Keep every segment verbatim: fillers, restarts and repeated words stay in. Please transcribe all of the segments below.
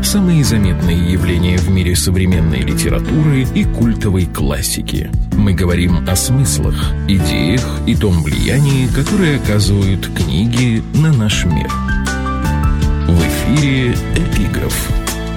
самые заметные явления в мире современной литературы и культовой классики. Мы говорим о смыслах, идеях и том влиянии, которое оказывают книги на наш мир. В эфире «Эпиграф».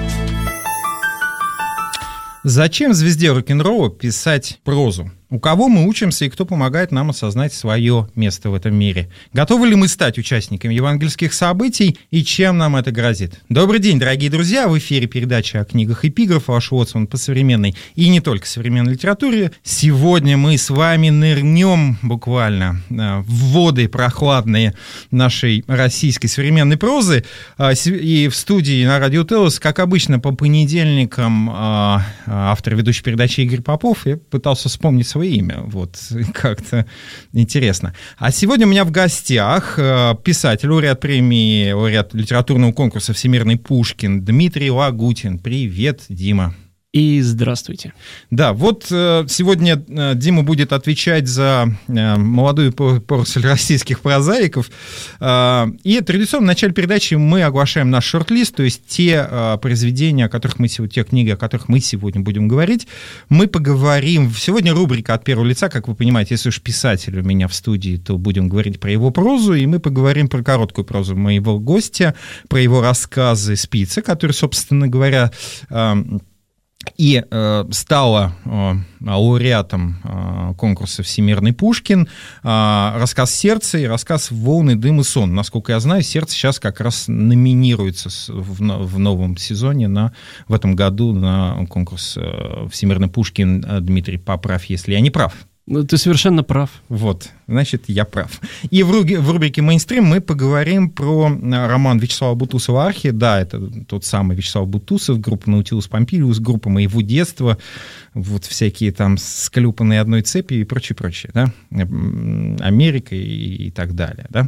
Зачем звезде рок-н-ролла писать прозу? У кого мы учимся и кто помогает нам осознать свое место в этом мире? Готовы ли мы стать участниками евангельских событий и чем нам это грозит? Добрый день, дорогие друзья! В эфире передача о книгах «Эпиграф», ваш лоцман по современной и не только современной литературе. Сегодня мы с вами нырнем буквально в воды прохладные нашей российской современной прозы. И в студии на Радио Телос, как обычно, по понедельникам автор ведущей передачи Игорь Попов. Я пытался вспомнить свое имя, вот, как-то интересно. А сегодня у меня в гостях писатель, лауреат премии, лауреат литературного конкурса «Всемирный Пушкин» Дмитрий Лагутин. Привет, Дима. И здравствуйте. Да, вот э, сегодня э, Дима будет отвечать за э, молодую поросль российских прозаиков. Э, и традиционно в начале передачи мы оглашаем наш шорт-лист, то есть те э, произведения, о которых мы сегодня, те книги, о которых мы сегодня будем говорить. Мы поговорим. Сегодня рубрика «От первого лица», как вы понимаете, если уж писатель у меня в студии, то будем говорить про его прозу, и мы поговорим про короткую прозу моего гостя, про его рассказы «Спицы», которые, собственно говоря, э, и э, стала э, лауреатом э, конкурса «Всемирный Пушкин», э, рассказ «Сердце» и рассказ «Волны, дым и сон». Насколько я знаю, «Сердце» сейчас как раз номинируется в, в новом сезоне на, в этом году на конкурс э, «Всемирный Пушкин». Дмитрий, поправь, если я не прав. Ну, ты совершенно прав. Вот, значит, я прав. И в, рубрике, в рубрике «Мейнстрим» мы поговорим про роман Вячеслава Бутусова «Архи». Да, это тот самый Вячеслав Бутусов, группа «Наутилус Помпилиус», группа моего детства, вот всякие там склепанные одной цепи и прочее, прочее, да, Америка и, и так далее, да.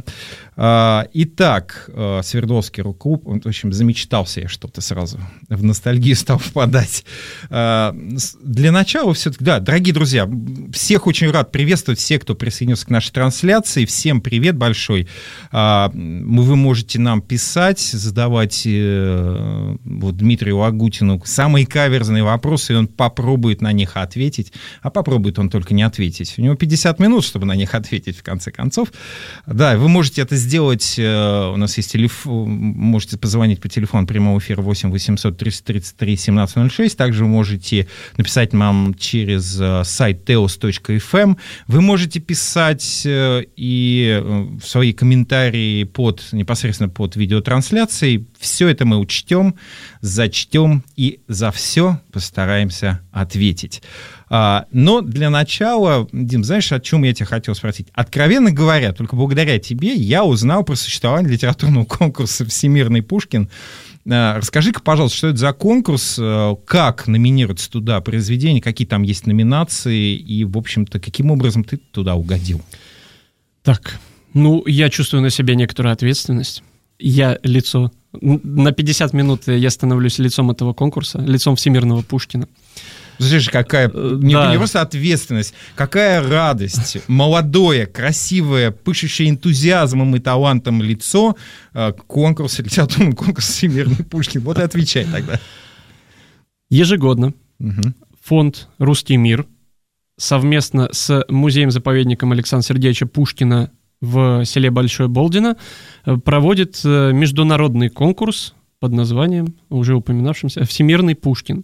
Итак, Свердловский рок-клуб, в общем, замечтался я что-то сразу, в ностальгию стал впадать. Для начала все-таки, да, дорогие друзья, всех очень рад приветствовать, все, кто присоединился к нашей трансляции. Всем привет большой. Вы можете нам писать, задавать вот, Дмитрию Лагутину самые каверзные вопросы, и он попробует на них ответить. А попробует он только не ответить. У него пятьдесят минут, чтобы на них ответить, в конце концов. Да, вы можете это сделать. У нас есть телефон, можете позвонить по телефону прямого эфира восемь восемьсот триста тридцать три семнадцать ноль шесть. Также вы можете написать нам через сайт теос точка эф эм. Вы можете писать и свои комментарии под, непосредственно под видеотрансляцией. Все это мы учтем, зачтем и за все постараемся ответить. Но для начала, Дим, знаешь, о чем я тебя хотел спросить? Откровенно говоря, только благодаря тебе я узнал про существование литературного конкурса «Всемирный Пушкин». Расскажи-ка, пожалуйста, что это за конкурс, как номинируется туда произведение, какие там есть номинации и, в общем-то, каким образом ты туда угодил? Так, ну, я чувствую на себе некоторую ответственность. Я лицо... На пятьдесят минут я становлюсь лицом этого конкурса, лицом Всемирного Пушкина. Слушай, какая не, да. не просто ответственность, какая радость, молодое, красивое, пышущее энтузиазмом и талантом лицо конкурса, литературного конкурса «Всемирный Пушкин». Вот и отвечай тогда. Ежегодно угу. фонд «Русский мир» совместно с музеем-заповедником Александра Сергеевича Пушкина в селе Большое Болдино проводит международный конкурс под названием, уже упоминавшимся, «Всемирный Пушкин».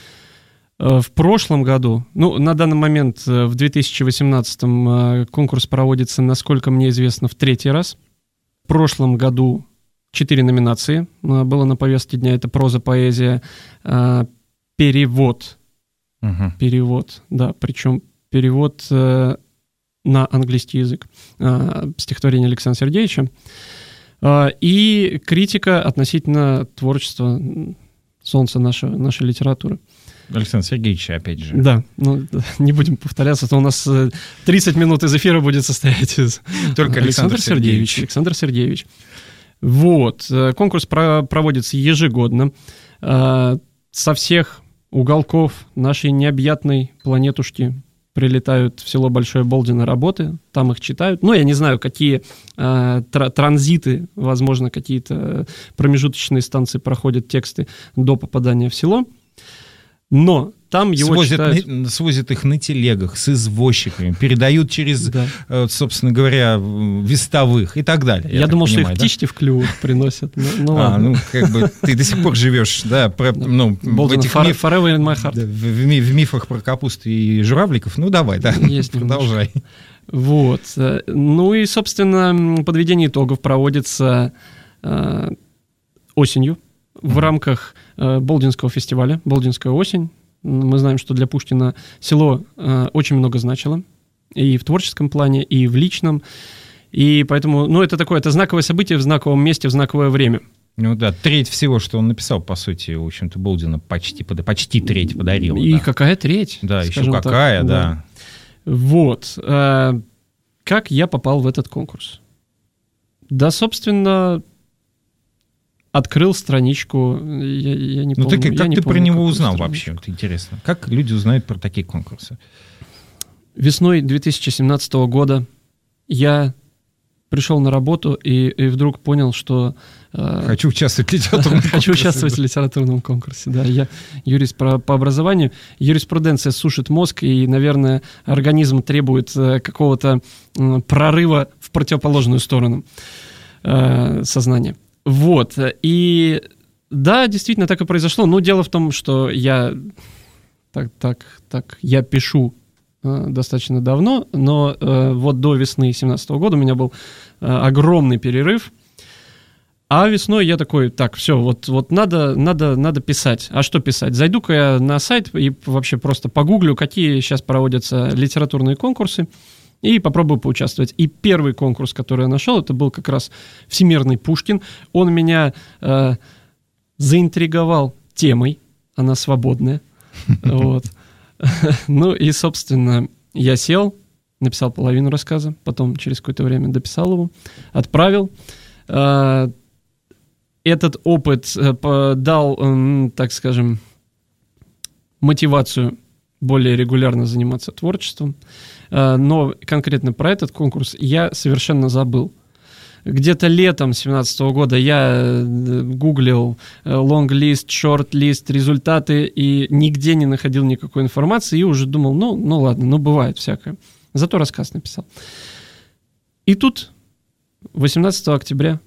В прошлом году, ну, на данный момент, в две тысячи восемнадцатом, конкурс проводится, насколько мне известно, в третий раз. В прошлом году четыре номинации было на повестке дня. Это проза, поэзия, перевод. Угу. Перевод, да, причем перевод на английский язык. Стихотворение Александра Сергеевича. И критика относительно творчества солнца нашей, нашей литературы. Александр Сергеевич, опять же. Да, ну, не будем повторяться, то у нас тридцать минут из эфира будет состоять из... Только Александр, Александр Сергеевич. Александр Сергеевич. Вот. Конкурс про- проводится ежегодно. Со всех уголков нашей необъятной планетушки прилетают в село Большое Болдино работы, там их читают. Ну, я не знаю, какие э, тр- транзиты, возможно, какие-то промежуточные станции проходят тексты до попадания в село. Но там его свозят, читают... на, свозят их на телегах с извозчиками, передают через, да. э, собственно говоря, вестовых и так далее. Я, я думал, понимаю, что их да? птички в клювах приносят. Ну, ну, а, ладно. ну, как бы ты до сих пор живешь, да, про, да. ну, в этих far, миф... forever in my heart. Да, в, в, в мифах про капусту и журавликов. Ну, давай, да, Есть продолжай. Немножко. Вот. Ну и, собственно, подведение итогов проводится э, осенью в mm-hmm. рамках э, Болдинского фестиваля «Болдинская осень». Мы знаем, что для Пушкина село э, очень много значило и в творческом плане, и в личном. И поэтому, ну, это такое, это знаковое событие в знаковом месте, в знаковое время. Ну да, треть всего, что он написал, по сути, в общем-то, Болдина почти, почти треть подарил. И да. какая треть? Да, еще какая, так, да. да. Вот. Э, как я попал в этот конкурс? Да, собственно... Открыл страничку, я, я не ну, помню. Ты, как я не ты помню, про него узнал страничку. вообще? Вот интересно. Как люди узнают про такие конкурсы? Весной две тысячи семнадцатого года я пришел на работу и, и вдруг понял, что... Э, хочу участвовать в литературном конкурсе. Хочу участвовать в литературном конкурсе, да. Я юрист по, по образованию. Юриспруденция сушит мозг, и, наверное, организм требует э, какого-то э, прорыва в противоположную сторону э, сознания. Вот, и да, действительно так и произошло, но дело в том, что я так, так, так, я пишу э, достаточно давно, но э, вот до весны две тысячи семнадцатого года у меня был э, огромный перерыв, а весной я такой, так, все, вот, вот надо, надо, надо писать. А что писать? Зайду-ка я на сайт и вообще просто погуглю, какие сейчас проводятся литературные конкурсы, и попробую поучаствовать. И первый конкурс, который я нашел, это был как раз «Всемирный Пушкин». Он меня э, заинтриговал темой, она свободная. Вот. Ну и, собственно, я сел, написал половину рассказа, потом через какое-то время дописал его, отправил. Этот опыт дал, так скажем, мотивацию более регулярно заниматься творчеством. Но конкретно про этот конкурс я совершенно забыл. Где-то летом две тысячи семнадцатого года я гуглил лонг-лист, шорт-лист, результаты и нигде не находил никакой информации и уже думал, ну, ну ладно, ну бывает всякое. Зато рассказ написал. И тут восемнадцатого октября,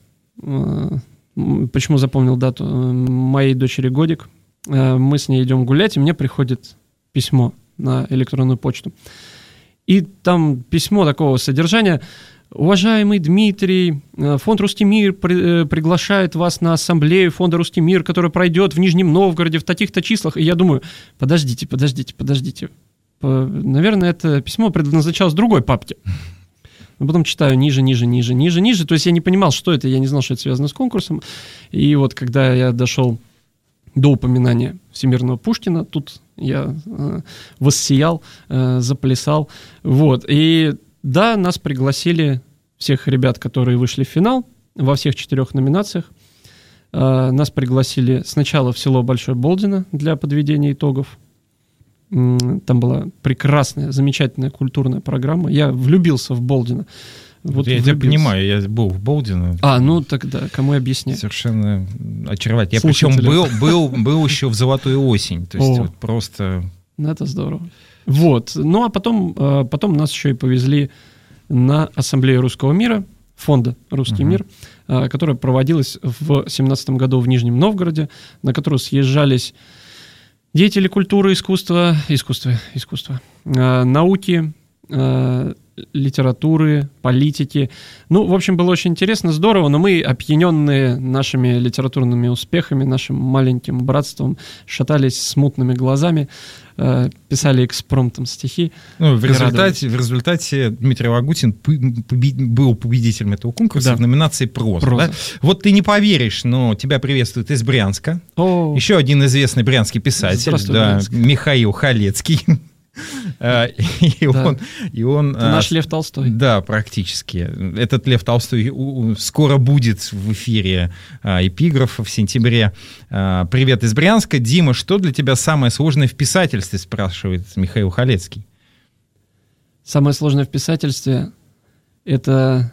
почему запомнил дату, моей дочери годик, мы с ней идем гулять, и мне приходит письмо на электронную почту. И там письмо такого содержания: «Уважаемый Дмитрий, фонд «Русский мир» при, приглашает вас на ассамблею фонда «Русский мир», которая пройдет в Нижнем Новгороде в таких-то числах». И я думаю, подождите, подождите, подождите. Наверное, это письмо предназначалось другой папке. Но потом читаю ниже, ниже, ниже, ниже, ниже. То есть я не понимал, что это, я не знал, что это связано с конкурсом. И вот когда я дошел до упоминания всемирного Пушкина, тут я э, воссиял, э, заплясал. Вот. И да, нас пригласили, всех ребят, которые вышли в финал, во всех четырех номинациях. Э, нас пригласили сначала в село Большое Болдино для подведения итогов. Там была прекрасная, замечательная культурная программа. Я влюбился в Болдино. Вот я тебя понимаю, я был в Болдино. А, ну тогда кому объяснять? Совершенно очаровательно. Я причем был, был, был еще в «Золотую осень». То есть вот просто... Это здорово. Вот. Ну, а потом, потом нас еще и повезли на Ассамблею Русского мира, фонда «Русский uh-huh. мир», которая проводилась в семнадцатом году в Нижнем Новгороде, на которую съезжались деятели культуры, искусства, искусства, искусства, науки, литературы, политики. Ну, в общем, было очень интересно, здорово, но мы, опьяненные нашими литературными успехами, нашим маленьким братством, шатались с мутными глазами, э, писали экспромтом стихи. Ну, в, результате, в результате Дмитрий Лагутин побед, был победителем этого конкурса, да, в номинации «Проза». Проза. Да? Вот ты не поверишь, но тебя приветствует из Брянска. О. Еще один известный брянский писатель, да, Михаил Халецкий. И, да. он, и он... Наш Лев Толстой. Да, практически. Этот Лев Толстой скоро будет в эфире «Эпиграфа» в сентябре. Привет из Брянска. Дима, что для тебя самое сложное в писательстве, спрашивает Михаил Халецкий. Самое сложное в писательстве — это...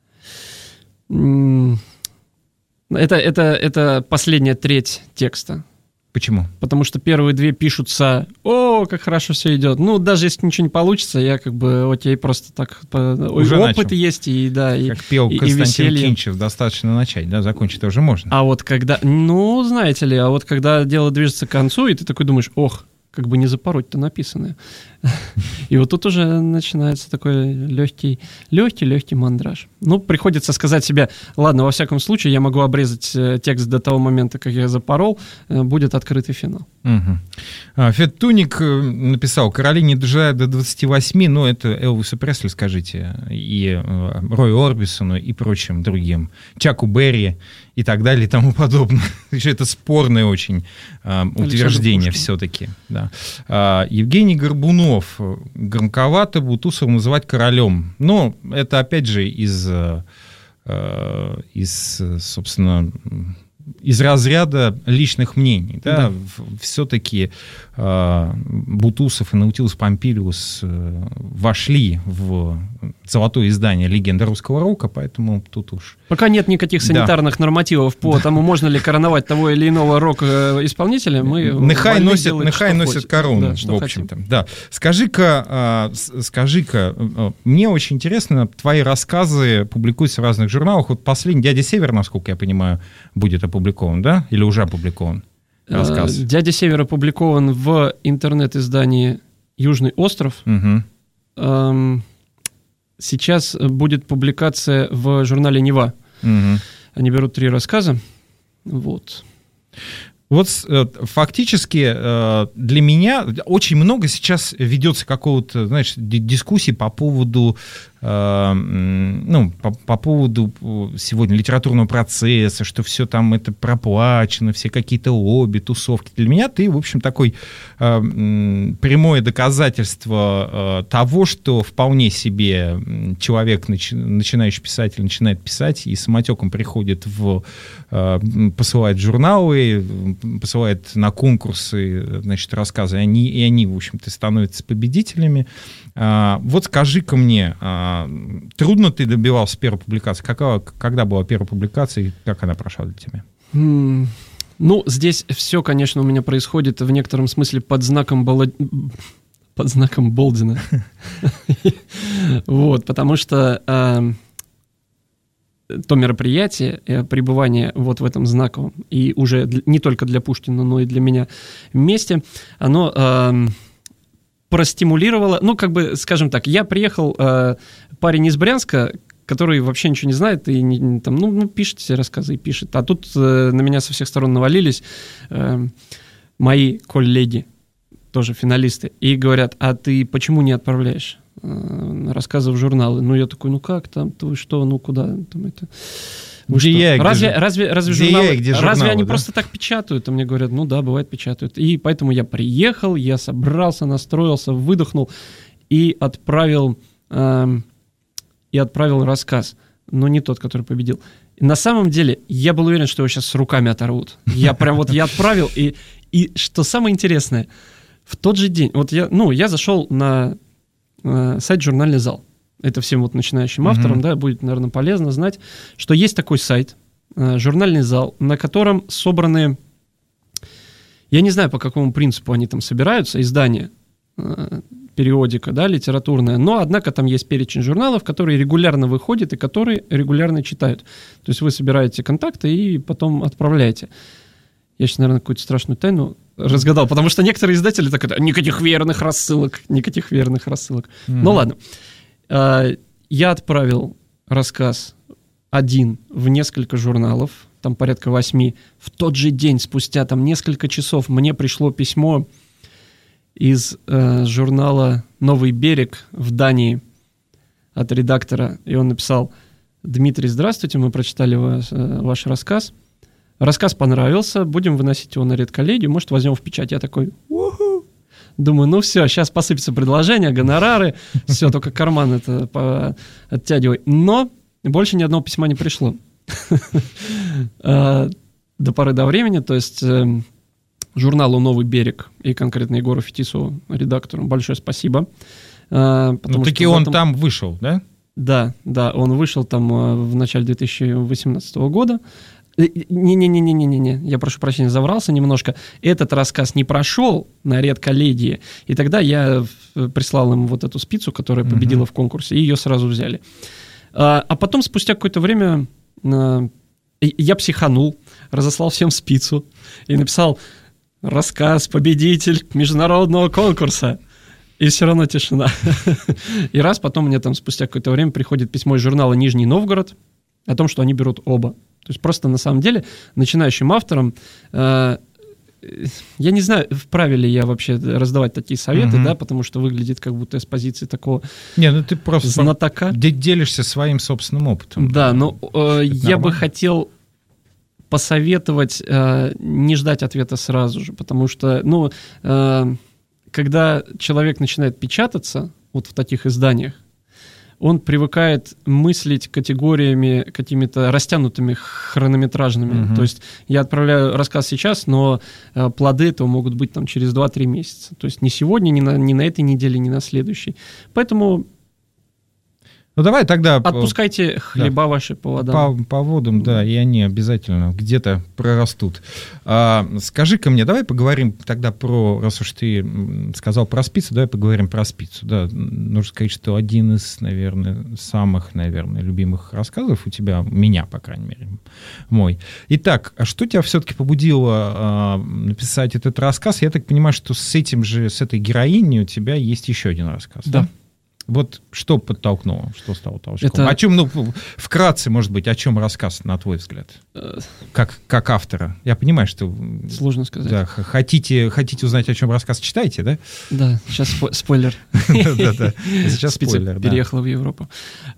Это, это, это последняя треть текста. Почему? Потому что первые две пишутся: «О, как хорошо все идет». Ну, даже если ничего не получится, я как бы, окей, просто так... Уже опыт начал. Есть, и да, и как пел и, Константин и Кинчев, достаточно начать, да, закончить уже можно. А вот когда... Ну, знаете ли, а вот когда дело движется к концу, и ты такой думаешь: ох, как бы не запороть-то написанное. И вот тут уже начинается такой легкий, легкий, легкий мандраж. Ну, приходится сказать себе: ладно, во всяком случае, я могу обрезать текст до того момента, как я запорол, будет открытый финал. Угу. Фет Туник написал: «Короли не доживают до двадцати восьми», ну, это Элвису Пресли, скажите, и Рою Орбисону, и прочим другим, Чаку Берри и так далее и тому подобное. Это спорное очень утверждение все-таки. Да. Евгений Горбунов: «Громковато Бутусова называть королем». Но это, опять же, из, из собственно, из разряда личных мнений. Да? Да. Все-таки э, Бутусов и Наутилус Помпилиус э, вошли в золотое издание «Легенда русского рока», поэтому тут уж... Пока нет никаких санитарных да. нормативов по тому, можно ли короновать того или иного рок-исполнителя, мы... Нехай носит, нехай носит корону, да, в общем-то. Да. Скажи-ка, э, скажи-ка, э, мне очень интересно, твои рассказы публикуются в разных журналах. Вот последний «Дядя Север», насколько я понимаю, будет опубликован, да? Или уже опубликован рассказ? «Дядя Север» опубликован в интернет-издании «Южный остров». Угу. Эм, сейчас будет публикация в журнале «Нева». Угу. Они берут три рассказа. Вот. Вот фактически для меня очень много сейчас ведется какого-то, знаешь, дискуссий по поводу, ну, по, по поводу сегодня литературного процесса, что все там это проплачено, все какие-то лобби, тусовки. Для меня ты, в общем, такой прямое доказательство того, что вполне себе человек, начинающий писатель, начинает писать и самотеком приходит в... посылает журналы, посылает на конкурсы, значит, рассказы, и они, и они, в общем-то, становятся победителями. А, вот скажи-ка мне, а, трудно ты добивался первой публикации? Какая, когда была первая публикация и как она прошла для тебя? Mm, ну, здесь все, конечно, у меня происходит в некотором смысле под знаком Боло... под знаком Болдина. Вот, потому что то мероприятие, пребывание вот в этом знаковом, и уже не только для Пушкина, но и для меня месте, оно э, простимулировало, ну, как бы, скажем так, я приехал, э, парень из Брянска, который вообще ничего не знает, и не, там, ну, ну, пишет все рассказы и пишет, а тут э, на меня со всех сторон навалились э, мои коллеги, тоже финалисты, и говорят: а ты почему не отправляешь рассказы в журналы? Ну, я такой: ну как там, вы что, ну куда там это? Где я, разве, где разве, разве, где журналы, я, где разве журналы, они да? просто так печатают? А мне говорят: ну да, бывает, печатают. И поэтому я приехал, я собрался, настроился, выдохнул и отправил, э, и отправил рассказ, но не тот, который победил. И на самом деле я был уверен, что его сейчас с руками оторвут. Я прям вот я отправил, и, и что самое интересное, в тот же день, вот я, ну, я зашел на э, сайт «Журнальный зал». Это всем вот начинающим авторам, mm-hmm. да, будет, наверное, полезно знать, что есть такой сайт, э, «Журнальный зал», на котором собраны, я не знаю, по какому принципу они там собираются, издания, э, периодика, да, литературная, но, однако, там есть перечень журналов, которые регулярно выходят и которые регулярно читают. То есть вы собираете контакты и потом отправляете. Я сейчас, наверное, какую-то страшную тайну разгадал, потому что некоторые издатели так: никаких верных рассылок, никаких верных рассылок. Mm-hmm. Ну ладно. Я отправил рассказ один в несколько журналов, там порядка восьми. В тот же день, спустя там несколько часов, мне пришло письмо из э, журнала «Новый берег» в Дании от редактора, и он написал: Дмитрий, здравствуйте, мы прочитали вас, э, ваш рассказ. Рассказ понравился, будем выносить его на редколлегию, может, возьмем в печать. Я такой: у-ху! Думаю, ну все, сейчас посыпятся предложения, гонорары, все, только карман это по... оттягивай. Но больше ни одного письма не пришло. До поры до времени, то есть журналу «Новый берег» и конкретно Егору Фетисову, редактору, большое спасибо. Ну, таки он этом... там вышел, да? Да, да, он вышел там в начале две тысячи восемнадцатого года. Не-не-не-не-не-не, я прошу прощения, заврался немножко. Этот рассказ не прошел на редколлегии, и тогда я прислал им вот эту спицу, которая победила uh-huh. в конкурсе, и ее сразу взяли. А, а потом, спустя какое-то время, я психанул, разослал всем спицу и написал «Рассказ победитель международного конкурса». И все равно тишина. И раз потом мне там спустя какое-то время приходит письмо из журнала «Нижний Новгород» о том, что они берут оба. То есть просто на самом деле начинающим авторам, э, я не знаю, вправе ли я вообще раздавать такие советы, угу. да, потому что выглядит как будто с позиции такого не, ну ты просто знатока. Делишься своим собственным опытом. Да, но э, я бы хотел посоветовать э, не ждать ответа сразу же, потому что, ну, э, когда человек начинает печататься вот в таких изданиях, он привыкает мыслить категориями какими-то растянутыми хронометражными. Угу. То есть я отправляю рассказ сейчас, но э, плоды этого могут быть там через два-три месяца. То есть не сегодня, не на, не на этой неделе, не на следующей. Поэтому ну давай тогда отпускайте хлеба да. ваши по водам. По, по водам, да, и они обязательно где-то прорастут. А, скажи-ка мне, давай поговорим тогда про, раз уж ты сказал про спицу, давай поговорим про спицу. Да, нужно сказать, что один из, наверное, самых, наверное, любимых рассказов у тебя, меня, по крайней мере, мой. Итак, а что тебя все-таки побудило а, написать этот рассказ? Я так понимаю, что с этим же, с этой героиней у тебя есть еще один рассказ. Да. да? Вот что подтолкнуло, что стало толчком? Это... О чем, ну, вкратце, может быть, о чем рассказ, на твой взгляд? Как, как автора. Я понимаю, что... Сложно сказать. Да, хотите, хотите узнать, о чем рассказ, читайте, да? Да, сейчас спойлер. Да-да, сейчас спойлер, да. Переехала в Европу.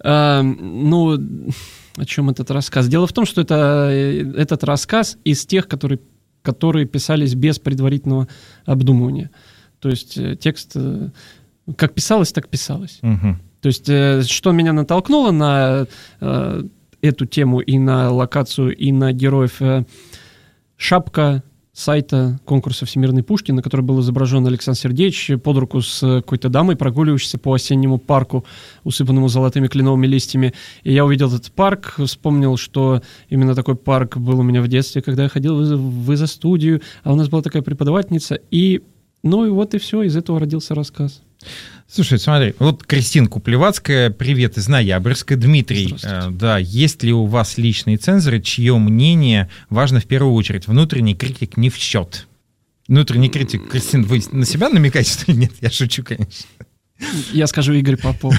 Ну, о чем этот рассказ? Дело в том, что это этот рассказ из тех, которые, которые писались без предварительного обдумывания. То есть текст... Как писалось, так писалось. Угу. То есть, э, что меня натолкнуло на э, эту тему и на локацию, и на героев. Э, шапка сайта конкурса «Всемирный Пушкин», на которой был изображен Александр Сергеевич под руку с какой-то дамой, прогуливающейся по осеннему парку, усыпанному золотыми кленовыми листьями. И я увидел этот парк, вспомнил, что именно такой парк был у меня в детстве, когда я ходил в, в изо-студию, а у нас была такая преподавательница. И, ну и вот и все, из этого родился рассказ. Слушай, смотри, вот Кристина Куплевацкая, привет из Ноябрьска. Дмитрий, э, да, есть ли у вас личные цензоры, чье мнение важно в первую очередь? Внутренний критик не в счет. Внутренний критик, Кристина, вы на себя намекаете, что ли? Нет, я шучу, конечно. Я скажу Игорь Попов.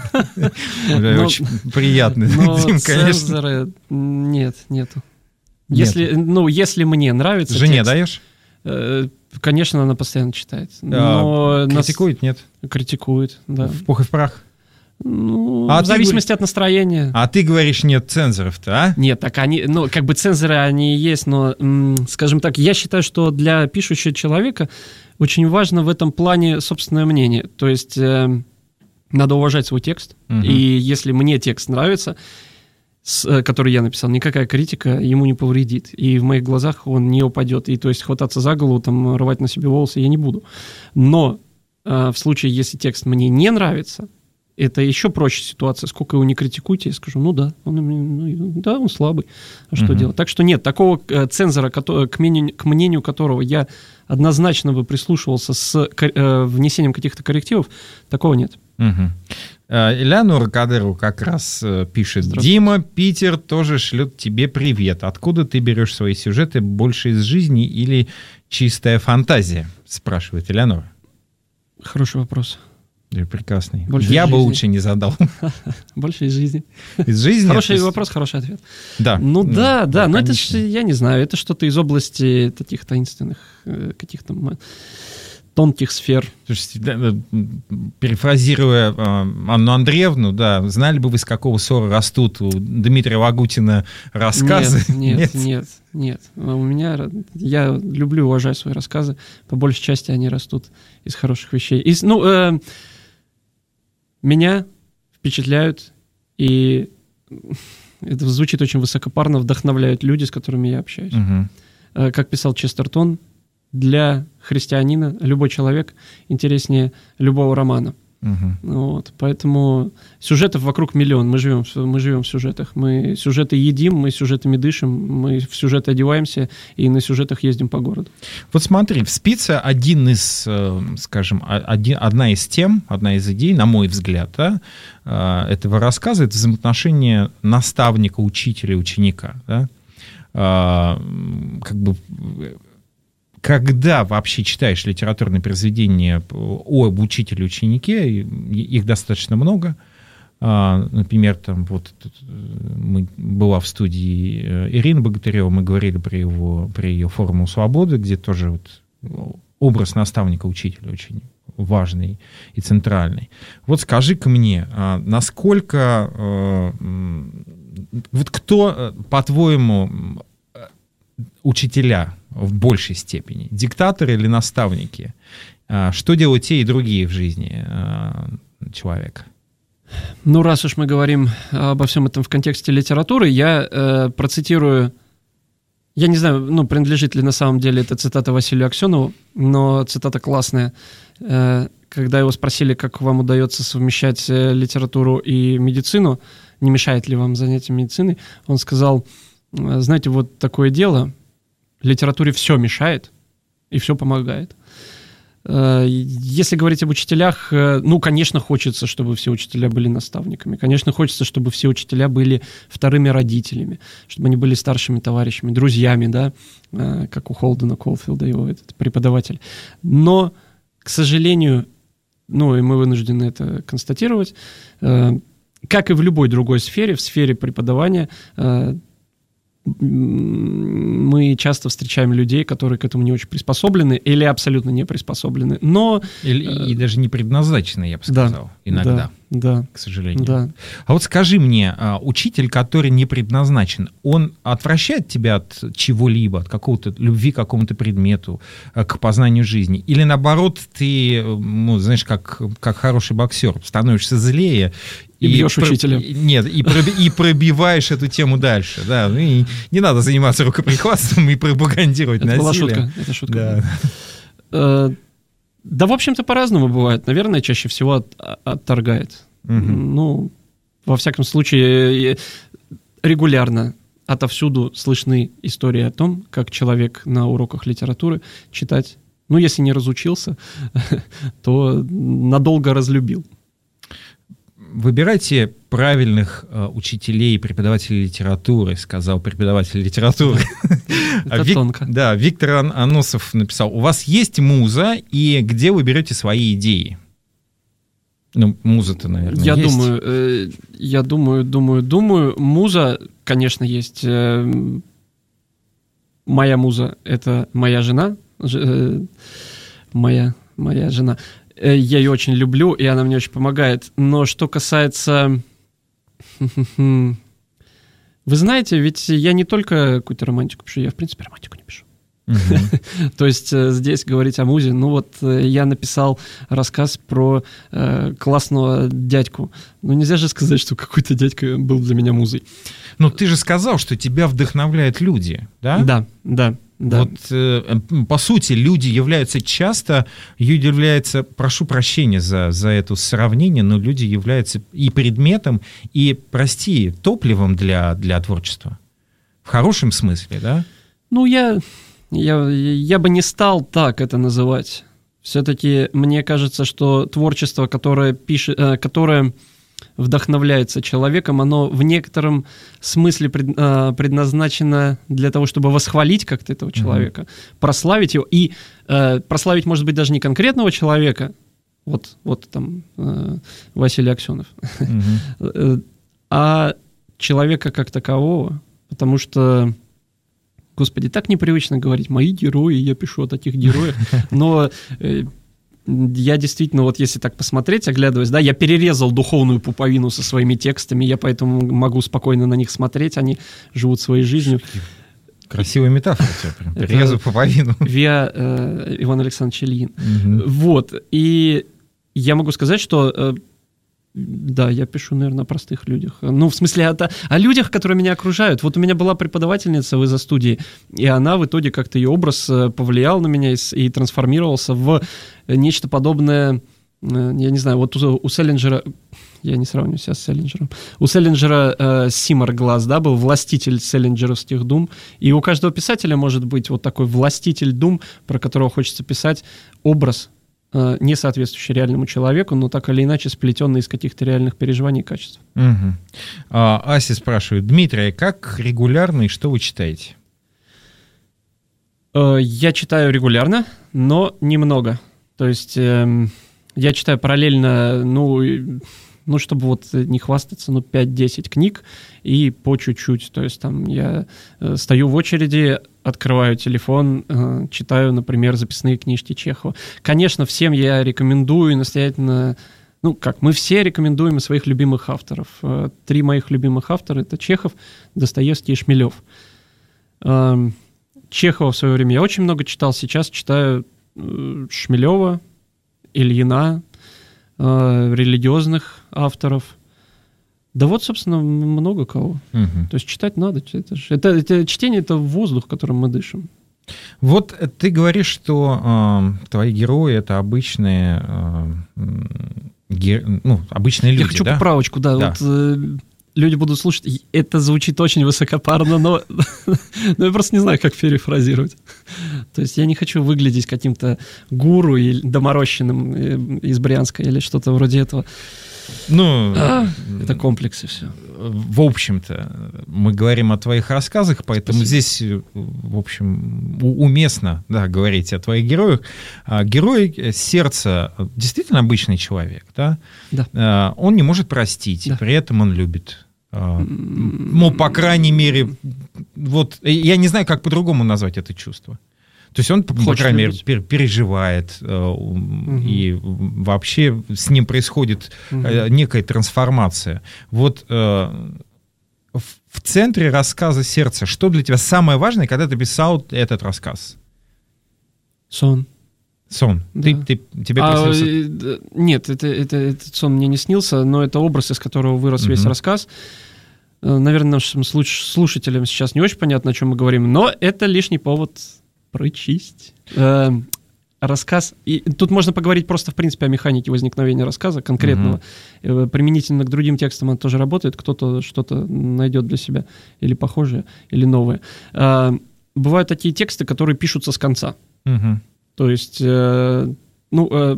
Очень приятно, Дим, конечно. Нет, нету. Если, ну, если мне нравится... Жене даешь? Конечно, она постоянно читает. Но критикует, нас... нет? Критикует, да. В пух и в прах? Ну, а в зависимости говор... от настроения. А ты говоришь, нет цензоров-то, а? Нет, так они, ну, как бы цензоры они есть, но, м- скажем так, я считаю, что для пишущего человека очень важно в этом плане собственное мнение. То есть э, надо уважать свой текст, угу. И если мне текст нравится, с, который я написал, никакая критика ему не повредит. И в моих глазах он не упадет. И то есть хвататься за голову, там, рвать на себе волосы я не буду. Но э, в случае, если текст мне не нравится, это еще проще ситуация. Сколько его не критикуйте, я скажу, ну да, он, ну, да, он слабый. А что uh-huh. делать? Так что нет, такого э, цензора, который, к, мнению, к мнению которого я однозначно бы прислушивался с э, внесением каких-то коррективов, такого нет. Uh-huh. Элеонора Кадырова как раз пишет: Дима, Питер тоже шлет тебе привет. Откуда ты берешь свои сюжеты? Больше из жизни или чистая фантазия? Спрашивает Элеонора. Хороший вопрос. Прекрасный. Больше Я бы жизни. Лучше не задал. Больше из жизни. Из жизни? Хороший есть... вопрос, хороший ответ. Да. Ну да, да, да, но это же, я не знаю, это что-то из области таких таинственных, каких-то тонких сфер. Слушайте, да, перефразируя Анну Андреевну, да, знали бы вы, с какого ссора растут у Дмитрия Лагутина рассказы? Нет, нет, нет, нет. У меня, я люблю, уважаю свои рассказы. По большей части они растут из хороших вещей. Из, ну, э, меня впечатляют, и это звучит очень высокопарно, вдохновляют люди, с которыми я общаюсь. Угу. Как писал Честертон, для христианина любой человек интереснее любого романа. Угу. Вот, поэтому сюжетов вокруг миллион. Мы живем, мы живем в сюжетах. Мы сюжеты едим, мы сюжетами дышим, мы в сюжеты одеваемся и на сюжетах ездим по городу. Вот смотри, в «Спице» один из, скажем, один, одна из тем, одна из идей, на мой взгляд, да, этого рассказа — это взаимоотношения наставника, учителя и ученика. Да? Как бы... Когда вообще читаешь литературные произведения об учителе и ученике, их достаточно много. Например, там вот мы, была в студии Ирина Богатырева, мы говорили про, его, про ее «Формулу свободы», где тоже вот образ наставника, учителя очень важный и центральный. Вот скажи-ка мне, насколько... Вот кто, по-твоему, учителя в большей степени? Диктаторы или наставники? Что делают те и другие в жизни человека? Ну, раз уж мы говорим обо всем этом в контексте литературы, я э, процитирую, я не знаю, ну, принадлежит ли на самом деле эта цитата Василию Аксенову, но цитата классная. Э, когда его спросили, как вам удается совмещать литературу и медицину, не мешает ли вам занятие медициной, он сказал: знаете, вот такое дело, литературе все мешает и все помогает. Если говорить об учителях, ну, конечно, хочется, чтобы все учителя были наставниками. Конечно, хочется, чтобы все учителя были вторыми родителями, чтобы они были старшими товарищами, друзьями, да, как у Холдена Колфилда, его этот преподаватель. Но, к сожалению, ну, и мы вынуждены это констатировать, как и в любой другой сфере, в сфере преподавания, мы часто встречаем людей, которые к этому не очень приспособлены или абсолютно не приспособлены, но... Или, и даже не предназначены, я бы сказал, да, иногда, да, к сожалению. Да. А вот скажи мне, учитель, который не предназначен, он отвращает тебя от чего-либо, от какого-то любви к какому-то предмету, к познанию жизни? Или наоборот, ты, ну, знаешь, как, как хороший боксер, становишься злее, И, и бьешь про... учителя. Нет, и, проби... и пробиваешь эту тему дальше. Да. Ну, и не надо заниматься рукоприкладством и пропагандировать это насилие. Это была шутка. Это шутка. Да. Да, в общем-то, по-разному бывает. Наверное, чаще всего от, отторгает. Угу. Ну, во всяком случае, регулярно отовсюду слышны истории о том, как человек на уроках литературы читать, ну, если не разучился, то надолго разлюбил. Выбирайте правильных э, учителей и преподавателей литературы, сказал преподаватель литературы. Это Вик, тонко. Да, Виктор Ан- Анусов написал: у вас есть муза, и где вы берете свои идеи? Ну, муза-то, наверное, я есть. Думаю, э, я думаю, думаю, думаю. Муза, конечно, есть. Э, моя муза — это моя жена. Ж, э, моя, моя жена. Я ее очень люблю, и она мне очень помогает. Но что касается... Вы знаете, ведь я не только какую-то романтику пишу, я, в принципе, романтику не пишу. Uh-huh. То есть здесь говорить о музе, ну вот я написал рассказ про э, классного дядьку. Ну нельзя же сказать, что какой-то дядька был для меня музой. Но ты же сказал, что тебя вдохновляют люди, да? Да, да. Да. Вот, э, по сути, люди являются часто, люди являются, прошу прощения за, за это сравнение, но люди являются и предметом, и, прости, топливом для, для творчества. В хорошем смысле, да? Ну, я, я, я бы не стал так это называть. Все-таки мне кажется, что творчество, которое пишет, э, которое вдохновляется человеком, оно в некотором смысле пред, э, предназначено для того, чтобы восхвалить как-то этого человека, mm-hmm. прославить его. И э, прославить, может быть, даже не конкретного человека, вот, вот там э, Василий Аксенов, mm-hmm. а человека как такового, потому что, господи, так непривычно говорить «мои герои», я пишу о таких героях, но... Э, я действительно, вот если так посмотреть, оглядываясь, да, я перерезал духовную пуповину со своими текстами, я поэтому могу спокойно на них смотреть, они живут своей жизнью. Красивая метафора у тебя, прям, перерезал пуповину. Виа э, Иван Александрович Ильин. Угу. Вот, и я могу сказать, что, э, да, я пишу, наверное, о простых людях. Ну, в смысле, о, о людях, которые меня окружают. Вот у меня была преподавательница в изо-студии, и она в итоге как-то, ее образ повлиял на меня и, и трансформировался в нечто подобное я не знаю, вот у, у Селлинджера, я не сравниваю себя с Селлинджером, у Селлинджера э, Симар Глаз, да, был властитель селлинджеровских дум, и у каждого писателя может быть вот такой властитель дум, про которого хочется писать образ, э, не соответствующий реальному человеку, но так или иначе сплетенный из каких-то реальных переживаний и качеств. Угу. А, Ася спрашивает: Дмитрий, как регулярно и что вы читаете? Э, я читаю регулярно, но немного. То есть э, я читаю параллельно, ну... ну, чтобы вот не хвастаться, ну, пять-десять книг и по чуть-чуть. То есть там я э, стою в очереди, открываю телефон, э, читаю, например, записные книжки Чехова. Конечно, всем я рекомендую настоятельно, ну, как, мы все рекомендуем своих любимых авторов. Э, три моих любимых автора — это Чехов, Достоевский и Шмелев. Э, Чехова в свое время я очень много читал, сейчас читаю э, Шмелева, Ильина, религиозных авторов. Да вот, собственно, много кого. Угу. То есть читать надо. Это, же, это, это чтение — это воздух, которым мы дышим. Вот ты говоришь, что э, твои герои — это обычные, э, ге, ну, обычные люди. Я хочу да? поправочку, да. да. Вот, э, люди будут слушать, это звучит очень высокопарно, но, но я просто не знаю, как перефразировать. То есть я не хочу выглядеть каким-то гуру или доморощенным из Брянска или что-то вроде этого. Ну, а, это комплексы все. В общем-то, мы говорим о твоих рассказах, поэтому Спасибо. Здесь, в общем, уместно, да, говорить о твоих героях. Герой сердца действительно обычный человек, да? Да. Он не может простить, да. При этом он любит. Ну, по крайней мере, вот я не знаю, как по-другому назвать это чувство. То есть он, Хочет по крайней любить. мере, переживает, э, угу. и вообще с ним происходит угу. э, некая трансформация. Вот э, в, в центре рассказа «Сердце» что для тебя самое важное, когда ты писал этот рассказ? Сон. Сон. Да. Ты, ты, тебе а, приснился? Нет, это, это, этот сон мне не снился, но это образ, из которого вырос угу. весь рассказ. Наверное, нашим слушателям сейчас не очень понятно, о чем мы говорим, но это лишний повод... прочесть. Э, рассказ. И тут можно поговорить просто, в принципе, о механике возникновения рассказа конкретного. Uh-huh. Э, применительно к другим текстам он тоже работает. Кто-то что-то найдет для себя или похожее, или новое. Э, бывают такие тексты, которые пишутся с конца. Uh-huh. То есть, э, ну, э,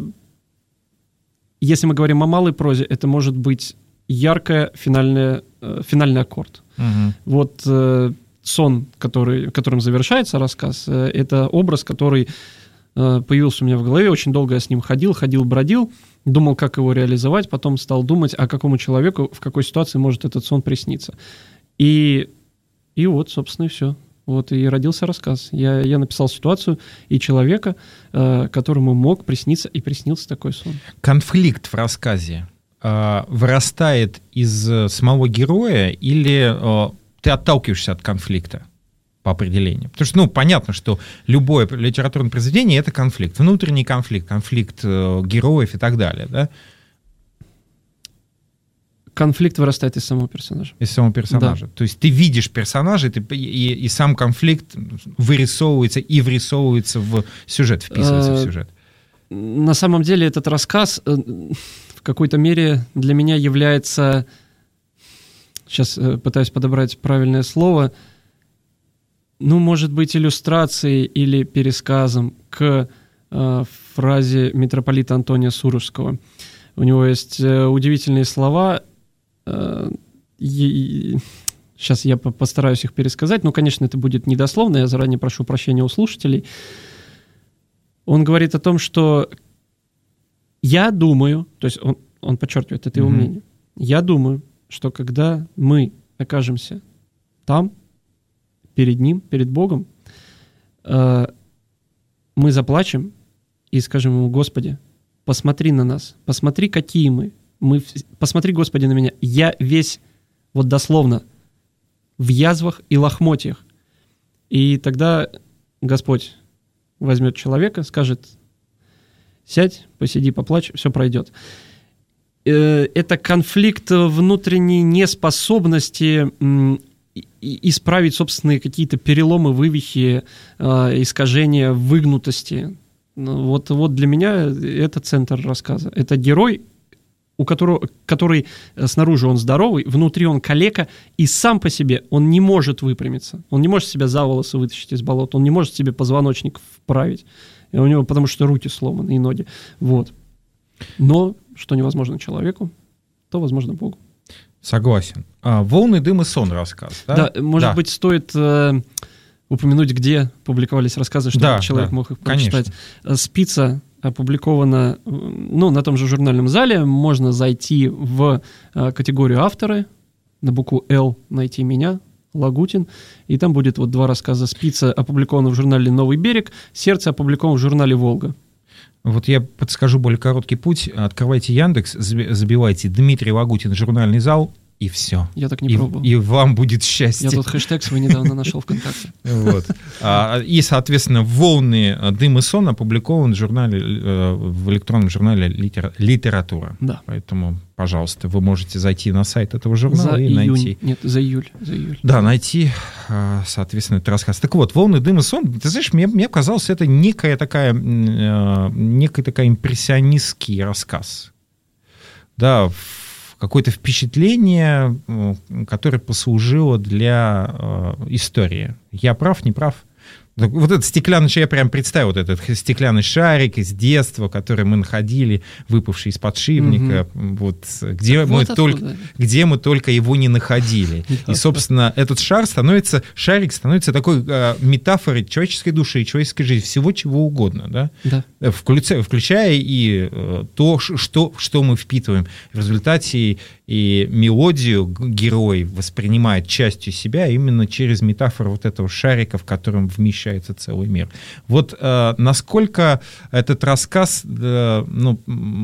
если мы говорим о малой прозе, это может быть яркая финальная, э, финальный аккорд. Uh-huh. Вот... Э, сон, который, которым завершается рассказ, это образ, который появился у меня в голове. Очень долго я с ним ходил, ходил, бродил, думал, как его реализовать, потом стал думать, а какому человеку в какой ситуации может этот сон присниться. И, и вот, собственно, и все. Вот и родился рассказ. Я, я написал ситуацию и человека, которому мог присниться, и приснился такой сон. Конфликт в рассказе вырастает из самого героя или... ты отталкиваешься от конфликта по определению? Потому что, ну, понятно, что любое литературное произведение — это конфликт, внутренний конфликт, конфликт э, героев и так далее, да? Конфликт вырастает из самого персонажа. Из самого персонажа. Да. То есть ты видишь персонажа, и, ты, и, и сам конфликт вырисовывается и врисовывается в сюжет, вписывается в сюжет. На самом деле этот рассказ в какой-то мере для меня является... Сейчас э, пытаюсь подобрать правильное слово, ну, может быть, иллюстрацией или пересказом к э, фразе митрополита Антония Сурожского. У него есть э, удивительные слова, э, и, сейчас я по- постараюсь их пересказать, но, конечно, это будет недословно, я заранее прошу прощения у слушателей. Он говорит о том, что я думаю, то есть он, он подчеркивает, это его mm-hmm. мнение, я думаю, что когда мы окажемся там, перед Ним, перед Богом, э, мы заплачем и скажем Ему: Господи, посмотри на нас, посмотри, какие мы. мы. Посмотри, Господи, на меня. Я весь, вот дословно, в язвах и лохмотьях. И тогда Господь возьмет человека, скажет: сядь, посиди, поплачь, все пройдет. Это конфликт внутренней неспособности исправить собственные какие-то переломы, вывихи, искажения, выгнутости. Вот, вот для меня это центр рассказа. Это герой, у которого, который снаружи он здоровый, внутри он калека, и сам по себе он не может выпрямиться. Он не может себя за волосы вытащить из болота, он не может себе позвоночник вправить. И у него, потому что руки сломаны и ноги. Вот. Но что невозможно человеку, то возможно Богу. Согласен. А, «Волны, дым и сон» рассказ, да? Да, может да. быть, стоит э, упомянуть, где публиковались рассказы, чтобы да, человек да, мог их прочитать. Конечно. «Спица» опубликована, ну, на том же журнальном зале. Можно зайти в э, категорию «Авторы», на букву «Л» найти меня, Лагутин, и там будет вот два рассказа. «Спица» опубликована в журнале «Новый берег», «Сердце» опубликовано в журнале «Волга». Вот я подскажу более короткий путь. Открывайте Яндекс, забивайте «Дмитрий Лагутин, журнальный зал», и все. Я так не и, пробовал. И вам будет счастье. Я тут хэштег свой недавно нашел ВКонтакте. Вот. И, соответственно, «Волны, дым и сон» опубликован в журнале, в электронном журнале «Литература». Да. Поэтому, пожалуйста, вы можете зайти на сайт этого журнала за и июнь. найти. Нет, за июль. За июль. Да, найти, соответственно, этот рассказ. Так вот, «Волны, дым и сон», ты знаешь, мне, мне казалось, это некая такая, некая такая импрессионистский рассказ. Да, какое-то впечатление, которое послужило для э, истории. Я прав, не прав? Вот этот стеклянный шарик, я прям представил вот этот стеклянный шарик из детства, который мы находили, выпавший из подшипника, угу. вот, где, вот мы только, где мы только его не находили. И, собственно, этот шар становится, шарик становится такой э, метафорой человеческой души и человеческой жизни, всего чего угодно, да? Да. Включая, включая и э, то, что, что мы впитываем. В результате и мелодию герой воспринимает частью себя именно через метафору вот этого шарика, в котором вмещается целый мир. Вот э, насколько этот рассказ, э, ну,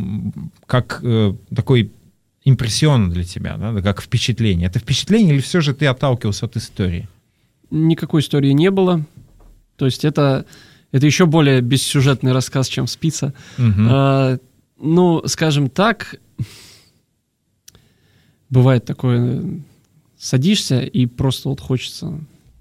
как э, такой импрессион для тебя, да, как впечатление. Это впечатление или все же ты отталкивался от истории? Никакой истории не было. То есть это, это еще более бессюжетный рассказ, чем «Спица». Угу. А, ну, скажем так, бывает такое, садишься и просто вот хочется...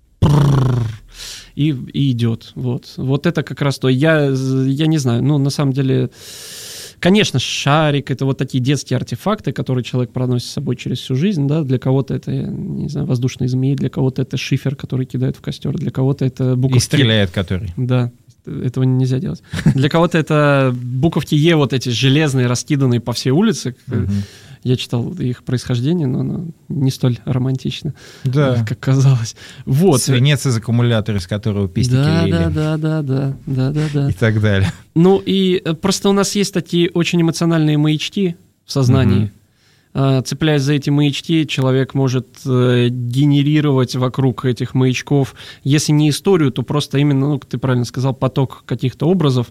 И, и идет. Вот. Вот это как раз то. Я, я не знаю, ну, на самом деле, конечно, шарик — это вот такие детские артефакты, которые человек проносит с собой через всю жизнь, да, для кого-то это, не знаю, воздушные змеи, для кого-то это шифер, который кидают в костер, для кого-то это буковки... И стреляет который. Да, этого нельзя делать. Для кого-то это буковки Е, вот эти железные, раскиданные по всей улице. Я читал их происхождение, но оно не столь романтично, да. как казалось. Вот. Свинец из аккумулятора, из которого пестики да, лили. Да, да, да, да, да, да, да. И так далее. Ну и просто у нас есть такие очень эмоциональные маячки в сознании. Угу. Цепляясь за эти маячки, человек может генерировать вокруг этих маячков, если не историю, то просто именно, ну, ты правильно сказал, поток каких-то образов.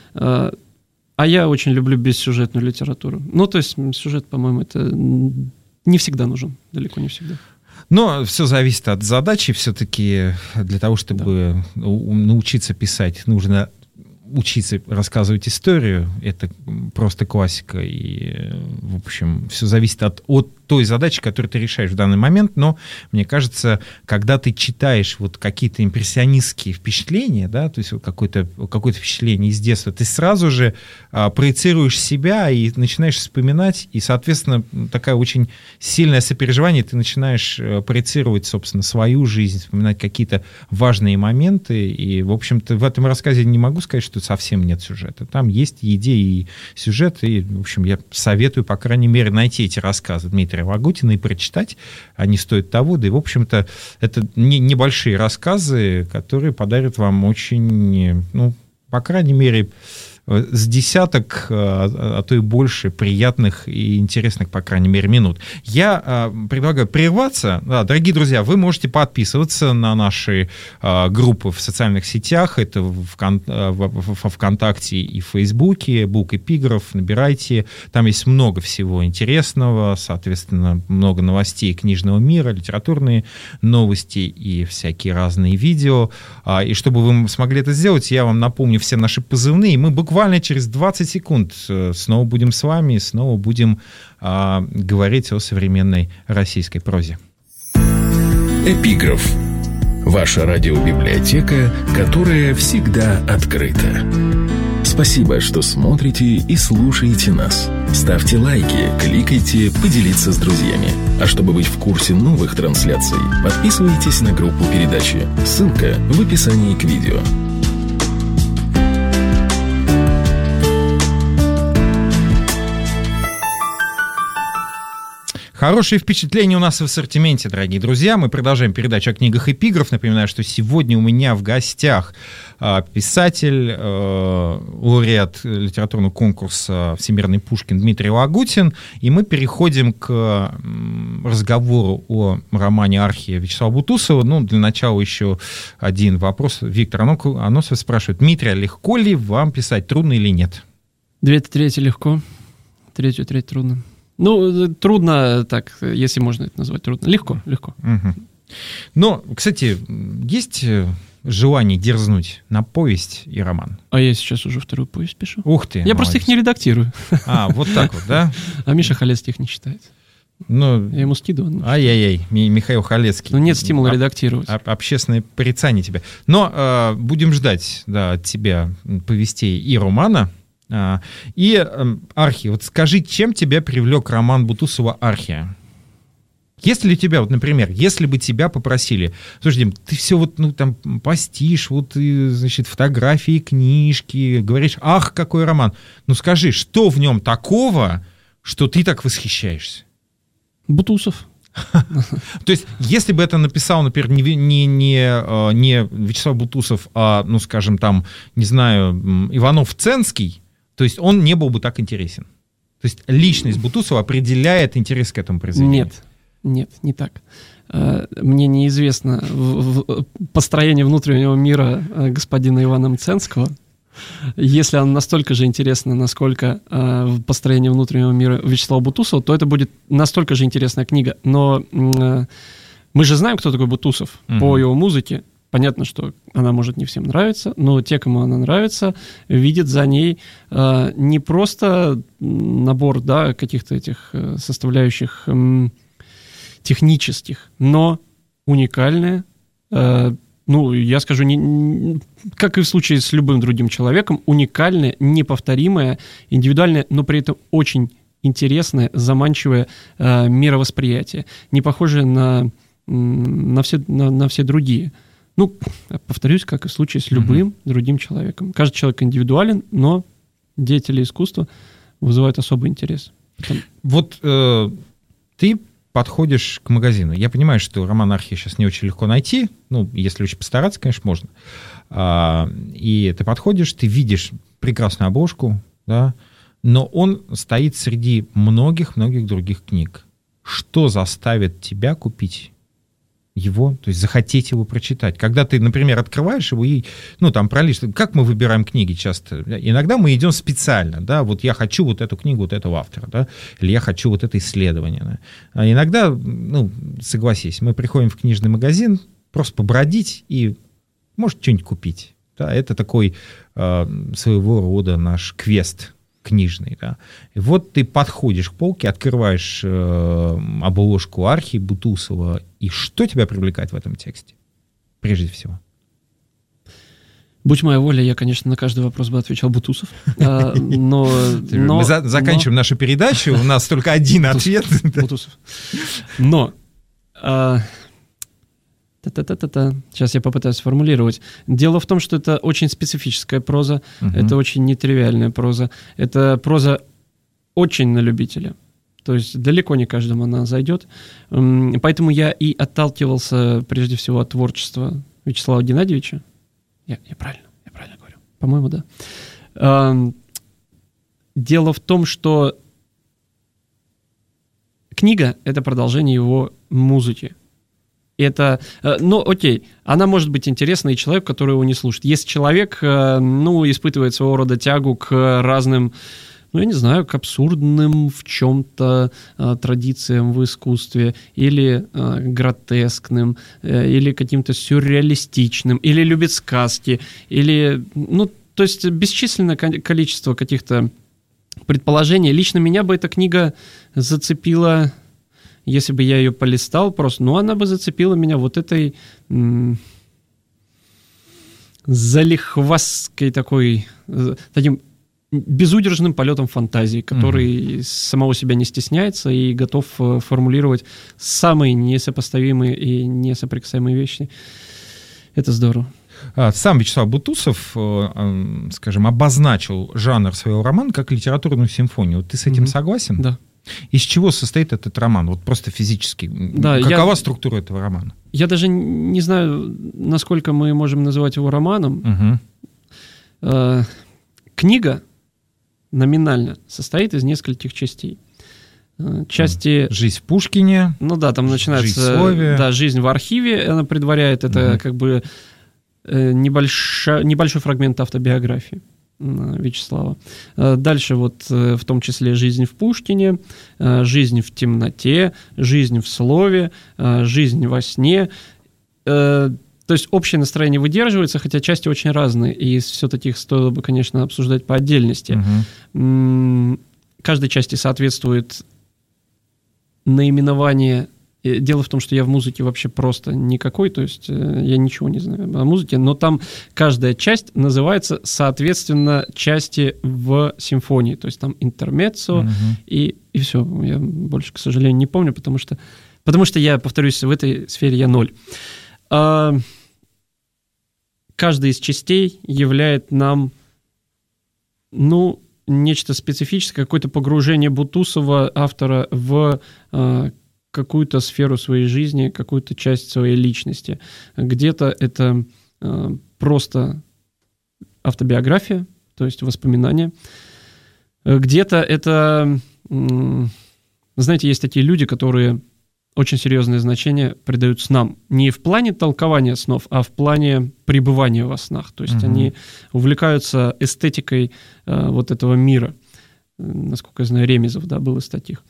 А я очень люблю бессюжетную литературу. Ну, то есть сюжет, по-моему, это не всегда нужен, далеко не всегда. Но все зависит от задачи. Все-таки для того, чтобы да. научиться писать, нужно учиться рассказывать историю. Это просто классика. И, в общем, все зависит от, от той задачи, которую ты решаешь в данный момент. Но, мне кажется, когда ты читаешь вот какие-то импрессионистские впечатления, да, то есть вот какое-то, какое-то впечатление из детства, ты сразу же а, проецируешь себя и начинаешь вспоминать, и, соответственно, такое очень сильное сопереживание, ты начинаешь проецировать, собственно, свою жизнь, вспоминать какие-то важные моменты. И, в общем-то, в этом рассказе не могу сказать, что совсем нет сюжета. Там есть и идеи, и сюжет, и, в общем, я советую, по крайней мере, найти эти рассказы Дмитрия Лагутина и прочитать. Они стоят того, да и, в общем-то, это не, небольшие рассказы, которые подарят вам очень, ну, по крайней мере, с десяток, а то и больше приятных и интересных, по крайней мере, минут. Я предлагаю прерваться. Да, дорогие друзья, вы можете подписываться на наши группы в социальных сетях. Это в ВКонтакте и в Фейсбуке. Бук Эпиграф. Набирайте. Там есть много всего интересного. Соответственно, много новостей книжного мира, литературные новости и всякие разные видео. И чтобы вы смогли это сделать, я вам напомню все наши позывные. Мы буквально Буквально через двадцать секунд снова будем с вами, снова будем а, говорить о современной российской прозе. Эпиграф. Ваша радиобиблиотека, которая всегда открыта. Спасибо, что смотрите и слушаете нас. Ставьте лайки, кликайте, поделиться с друзьями. А чтобы быть в курсе новых трансляций, подписывайтесь на группу передачи. Ссылка в описании к видео. Хорошие впечатления у нас в ассортименте, дорогие друзья. Мы продолжаем передачу о книгах эпиграф. Напоминаю, что сегодня у меня в гостях писатель, лауреат литературного конкурса «Всемирный Пушкин» Дмитрий Лагутин. И мы переходим к разговору о романе «Архия» Вячеслава Бутусова. Ну, для начала еще один вопрос. Виктор Аносов спрашивает: Дмитрий, легко ли вам писать, трудно или нет? Две трети легко, третью треть трудно. Ну, трудно так, если можно это назвать трудно. Легко, легко. Угу. Но, кстати, есть желание дерзнуть на повесть и роман? А я сейчас уже вторую повесть пишу. Ух ты, Я молодец. просто их не редактирую. А, вот так вот, да? А Миша Халецкий их не читает. Ну, я ему скидываю. Ай-яй-яй, Михаил Халецкий. Ну, нет стимула редактировать. Об, общественное порицание тебе. Но э, будем ждать, да, от тебя повестей и романа. А, и э, «Архия». Вот скажи, чем тебя привлек роман Бутусова «Архия»? Если ли тебя, вот, например, если бы тебя попросили: слушай, Дим, ты все вот, ну, там, постишь, вот, и, значит, фотографии, книжки, говоришь, ах, какой роман. Ну, скажи, что в нем такого, что ты так восхищаешься? Бутусов. То есть, если бы это написал, например, не, не, не, не Вячеслав Бутусов, а, ну, скажем, там, не знаю, Иванов-Ценский, то есть он не был бы так интересен. То есть личность Бутусова определяет интерес к этому произведению. Нет, нет, не так. Мне неизвестно построение внутреннего мира господина Ивана Мценского. Если оно настолько же интересно, насколько построение внутреннего мира Вячеслава Бутусова, то это будет настолько же интересная книга. Но мы же знаем, кто такой Бутусов mm-hmm. по его музыке. Понятно, что она может не всем нравиться, но те, кому она нравится, видят за ней э, не просто набор, да, каких-то этих э, составляющих э, технических, но уникальное, э, ну, я скажу, не, не, как и в случае с любым другим человеком, уникальное, неповторимое, индивидуальное, но при этом очень интересное, заманчивое э, мировосприятие, не похожее на, на, все, на, на все другие. Ну, повторюсь, как и в случае с любым mm-hmm. другим человеком. Каждый человек индивидуален, но деятели искусства вызывают особый интерес. Там... Вот э, ты подходишь к магазину. Я понимаю, что роман «Архия» сейчас не очень легко найти. Ну, если очень постараться, конечно, можно. А, и ты подходишь, ты видишь прекрасную обложку, да, но он стоит среди многих-многих других книг. Что заставит тебя купить его, то есть захотеть его прочитать? Когда ты, например, открываешь его и, ну, там, пролишь, как мы выбираем книги часто? Иногда мы идем специально, да, вот я хочу вот эту книгу вот этого автора, да, или я хочу вот это исследование, да. А иногда, ну, согласись, мы приходим в книжный магазин просто побродить и, может, что-нибудь купить, да, это такой э, своего рода наш квест книжный, да. И вот ты подходишь к полке, открываешь э, обложку «Архии» Бутусова, и что тебя привлекает в этом тексте? Прежде всего. Будь моя воля, я, конечно, на каждый вопрос бы отвечал Бутусов. Но, но, Мы за, заканчиваем но... нашу передачу, у нас только один ответ. Бутусов. Но... Та-та-та-та-та. Сейчас я попытаюсь сформулировать. Дело в том, что это очень специфическая проза, uh-huh. это очень нетривиальная проза, это проза очень на любителя. То есть далеко не каждому она зайдет. Поэтому я и отталкивался прежде всего от творчества Вячеслава Геннадьевича. Я, я правильно, я правильно говорю? По-моему, да. Дело в том, что книга — это продолжение его музыки. Это, ну, окей, она может быть интересна и человеку, который его не слушает. Если человек, ну, испытывает своего рода тягу к разным, ну, я не знаю, к абсурдным в чем-то а, традициям в искусстве, или а, гротескным, а, или каким-то сюрреалистичным, или любит сказки, или, ну, то есть бесчисленное количество каких-то предположений. Лично меня бы эта книга зацепила... Если бы я ее полистал просто, ну, она бы зацепила меня вот этой м- залихвастской такой, таким безудержным полетом фантазии, который угу. самого себя не стесняется и готов формулировать самые несопоставимые и несоприкасаемые вещи. Это здорово. Сам Вячеслав Бутусов, скажем, обозначил жанр своего романа как литературную симфонию. Ты с этим угу. согласен? Да. Из чего состоит этот роман? Вот просто физически. Да, Какова я, структура этого романа? Я даже не знаю, насколько мы можем называть его романом. Угу. Э, книга номинально состоит из нескольких частей. Части... Жизнь в Пушкине. Ну да, там начинается... Жизнь в слове. Да, жизнь в архиве, она предваряет. Это угу. как бы небольшой, небольшой фрагмент автобиографии Вячеслава. Дальше вот в том числе жизнь в Пушкине, жизнь в темноте, жизнь в слове, жизнь во сне. То есть общее настроение выдерживается, хотя части очень разные, и все-таки их стоило бы, конечно, обсуждать по отдельности. Угу. Каждой части соответствует наименование. Дело в том, что я в музыке вообще просто никакой, то есть я ничего не знаю о музыке, но там каждая часть называется соответственно части в симфонии, то есть там интермеццо угу. и, и все. Я больше, к сожалению, не помню, потому что, потому что я, повторюсь, в этой сфере я ноль. А, каждая из частей являет нам, ну, нечто специфическое, какое-то погружение Бутусова, автора, в а, какую-то сферу своей жизни, какую-то часть своей личности. Где-то это э, просто автобиография, то есть воспоминания. Где-то это, э, знаете, есть такие люди, которые очень серьезное значение придают снам. Не в плане толкования снов, а в плане пребывания во снах. То есть угу. они увлекаются эстетикой э, вот этого мира. Насколько я знаю, Ремезов, да, был из таких.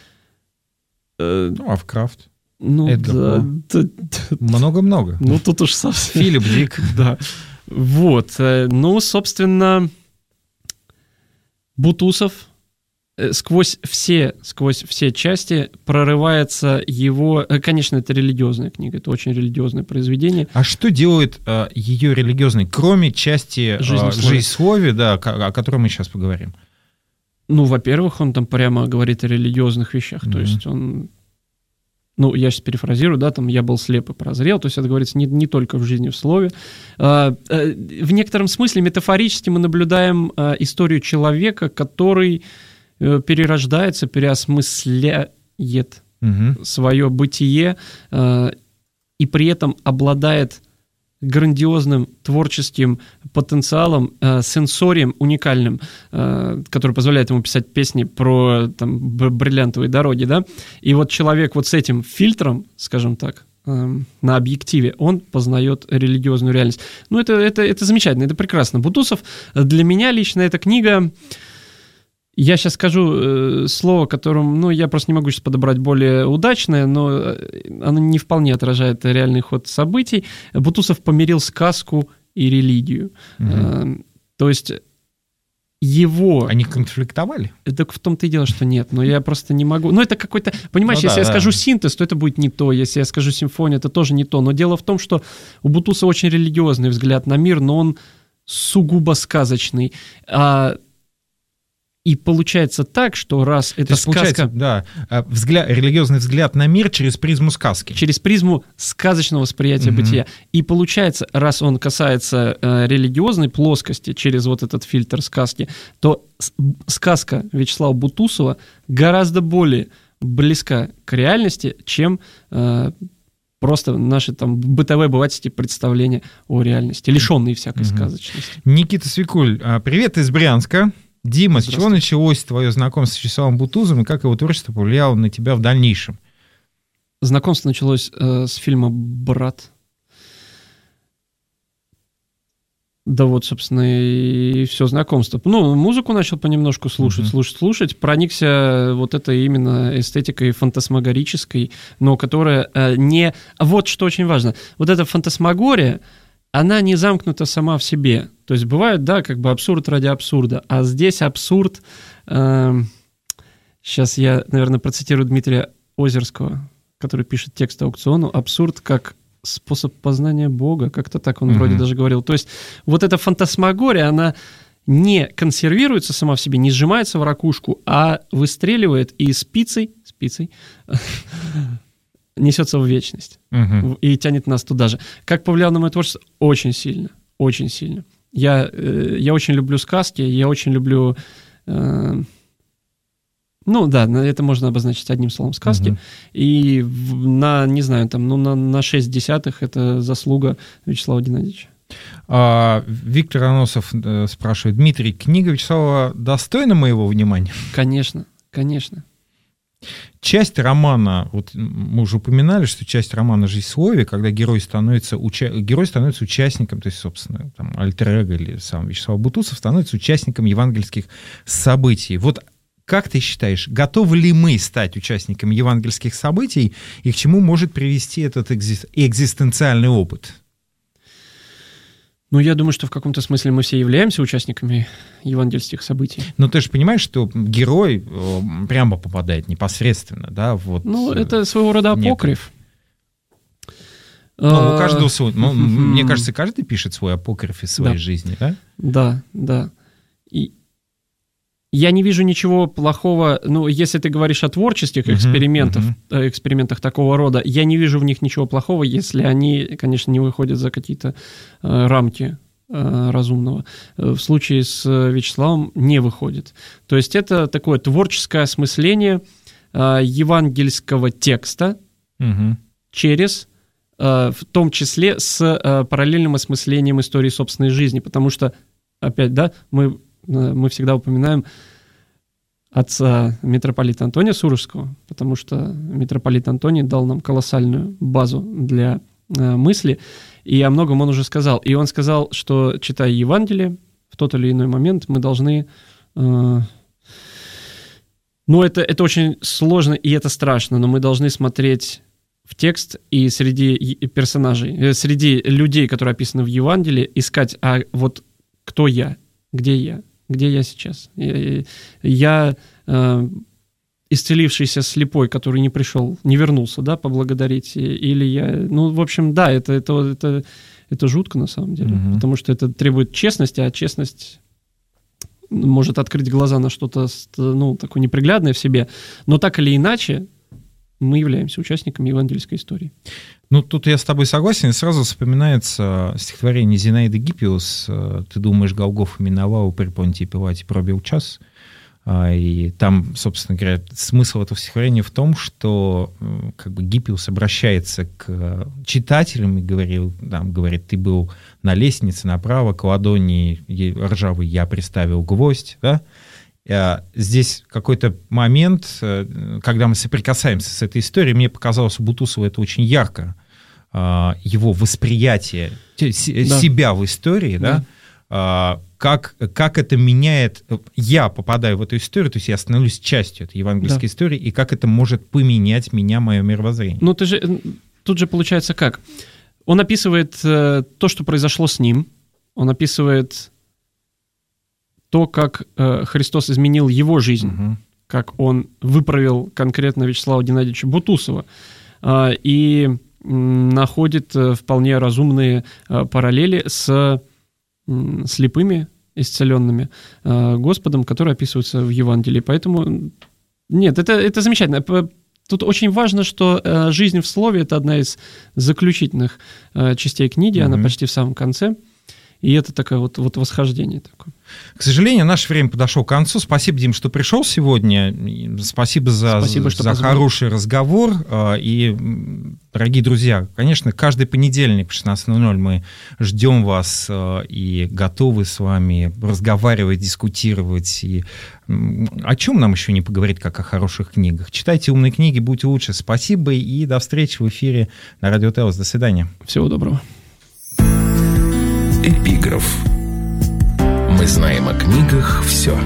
Ну, Лавкрафт, ну, Эдгар да, По. Много-много. Ну, тут уж совсем... Филипп Дик. Да. Вот. Ну, собственно, Бутусов сквозь все, сквозь все части прорывается его... Конечно, это религиозная книга, это очень религиозное произведение. А что делает э, ее религиозной, кроме части «Жизнь в слове», да, о которой мы сейчас поговорим? Ну, во-первых, он там прямо говорит о религиозных вещах, mm-hmm. то есть он, ну, я сейчас перефразирую, да, там, я был слеп и прозрел, то есть это говорится не, не только в жизни, в слове. А, а, в некотором смысле метафорически мы наблюдаем а, историю человека, который а, перерождается, переосмысляет mm-hmm. свое бытие а, и при этом обладает грандиозным творческим потенциалом, э, сенсорием уникальным, э, который позволяет ему писать песни про там, бриллиантовые дороги, да, и вот человек вот с этим фильтром, скажем так, э, на объективе, он познает религиозную реальность. Ну, это, это, это замечательно, это прекрасно. Бутусов, для меня лично эта книга... Я сейчас скажу э, слово, которым, ну, я просто не могу сейчас подобрать более удачное, но оно не вполне отражает реальный ход событий. Бутусов помирил сказку и религию. Угу. Э, то есть его... Они конфликтовали? Так в том-то и дело, что нет, но я просто не могу... Ну, это какой-то... Понимаешь, ну, если да, я да. скажу синтез, то это будет не то, если я скажу симфония, это тоже не то. Но дело в том, что у Бутусова очень религиозный взгляд на мир, но он сугубо сказочный. А И получается так, что раз То это сказка... Да, взгляд, религиозный взгляд на мир через призму сказки. Через призму сказочного восприятия угу. бытия. И получается, раз он касается э, религиозной плоскости через вот этот фильтр сказки, то сказка Вячеслава Бутусова гораздо более близка к реальности, чем э, просто наши там бытовые обывательские представления о реальности, лишенные всякой угу. сказочности. Никита Свикуль, привет из Брянска. Дима, с чего началось твое знакомство с Вячеславом Бутусовым и как его творчество повлияло на тебя в дальнейшем? Знакомство началось э, с фильма «Брат». Да вот, собственно, и все знакомство. Ну, музыку начал понемножку слушать, mm-hmm. слушать, слушать. Проникся вот этой именно эстетикой фантасмагорической, но которая э, не... Вот что очень важно. Вот эта фантасмагория, она не замкнута сама в себе. То есть бывает, да, как бы абсурд ради абсурда. А здесь абсурд... Э, сейчас я, наверное, процитирую Дмитрия Озерского, который пишет текст аукциону. Абсурд как способ познания Бога. Как-то так он mm-hmm. вроде даже говорил. То есть вот эта фантасмагория, она не консервируется сама в себе, не сжимается в ракушку, а выстреливает и спицей, спицей несется в вечность. Угу. И тянет нас туда же. Как повлияло на мое творчество? Очень сильно. Очень сильно. Я, э, я очень люблю сказки, я очень люблю... Э, ну да, это можно обозначить одним словом, сказки. Угу. И в, на, не знаю, там, ну, на, на шесть десятых это заслуга Вячеслава Геннадьевича. А, Виктор Аносов э, спрашивает: Дмитрий, книга Вячеслава достойна моего внимания? Конечно, конечно. Часть романа, вот мы уже упоминали, что часть романа «Жизнь в слове», когда герой становится, уча... герой становится участником, то есть, собственно, там, альтер-эго или сам Вячеслав Бутусов становится участником евангельских событий. Вот как ты считаешь, готовы ли мы стать участниками евангельских событий, и к чему может привести этот экзи... экзистенциальный опыт? Ну, я думаю, что в каком-то смысле мы все являемся участниками евангельских событий. Но ты же понимаешь, что герой прямо попадает непосредственно, да? Вот, ну, это своего рода апокриф. Ну, у каждого свой. Ну, мне кажется, каждый пишет свой апокриф из своей да. жизни, да? Да, да. И я не вижу ничего плохого, ну, если ты говоришь о творческих экспериментах, uh-huh, uh-huh. экспериментах такого рода, я не вижу в них ничего плохого, если они, конечно, не выходят за какие-то э, рамки э, разумного. В случае с Вячеславом не выходит. То есть это такое творческое осмысление э, евангельского текста uh-huh. через, э, в том числе с э, параллельным осмыслением истории собственной жизни, потому что, опять, да, мы... мы всегда упоминаем отца митрополита Антония Сурожского, потому что митрополит Антоний дал нам колоссальную базу для э, мысли, и о многом он уже сказал. И он сказал, что, читая Евангелие, в тот или иной момент мы должны... Э, ну, это, это очень сложно, и это страшно, но мы должны смотреть в текст и среди персонажей, среди людей, которые описаны в Евангелии, искать, а вот кто я, где я, где я сейчас? Я, я э, исцелившийся слепой, который не пришел, не вернулся, да, поблагодарить, или я... Ну, в общем, да, это, это, это, это жутко на самом деле, mm-hmm. потому что это требует честности, а честность может открыть глаза на что-то, ну, такое неприглядное в себе, но так или иначе мы являемся участниками евангельской истории. Ну, тут я с тобой согласен, и сразу вспоминается стихотворение Зинаиды Гиппиус «Ты думаешь, Голгофа миновал, при Понтии Пилате пробил час». И там, собственно говоря, смысл этого стихотворения в том, что как бы Гиппиус обращается к читателям и говорил, там, говорит: ты был на лестнице направо, к ладони ржавой я приставил гвоздь, да? Здесь какой-то момент, когда мы соприкасаемся с этой историей, мне показалось, у Бутусова это очень ярко, его восприятие да. себя в истории, да. Да, как, как это меняет, я попадаю в эту историю, то есть я становлюсь частью этой евангельской да. истории, и как это может поменять меня, мое мировоззрение. Ну, ты же, тут же получается как? Он описывает то, что произошло с ним, он описывает... то, как э, Христос изменил его жизнь, угу. как он выправил конкретно Вячеслава Геннадьевича Бутусова, э, и э, находит э, вполне разумные э, параллели с э, слепыми, исцеленными э, Господом, которые описываются в Евангелии. Поэтому, нет, это, это замечательно. Тут очень важно, что э, «Жизнь в слове» — это одна из заключительных э, частей книги, угу. она почти в самом конце. И это такое вот, вот восхождение такое. К сожалению, наше время подошло к концу. Спасибо, Дим, что пришел сегодня. Спасибо за, Спасибо, за хороший разговор. И, дорогие друзья, конечно, каждый понедельник в шестнадцать ноль ноль мы ждем вас и готовы с вами разговаривать, дискутировать. И о чем нам еще не поговорить, как о хороших книгах? Читайте умные книги, будьте лучше. Спасибо и до встречи в эфире на Радио Теос. До свидания. Всего доброго. Эпиграф. Мы знаем о книгах все.